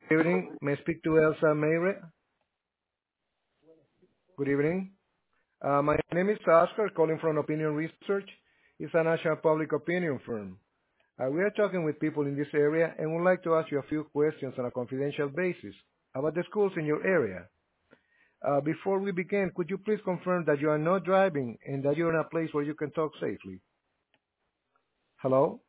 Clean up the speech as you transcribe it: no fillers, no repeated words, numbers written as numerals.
evening. May I speak to Elsa Mayre? Good evening. My name is Oscar, calling from Opinion Research. It's a national public opinion firm. We are talking with people in this area and would like to ask you a few questions on a confidential basis about the schools in your area. Before we begin, could you please confirm that you are not driving and that you're in a place where you can talk safely? Hello?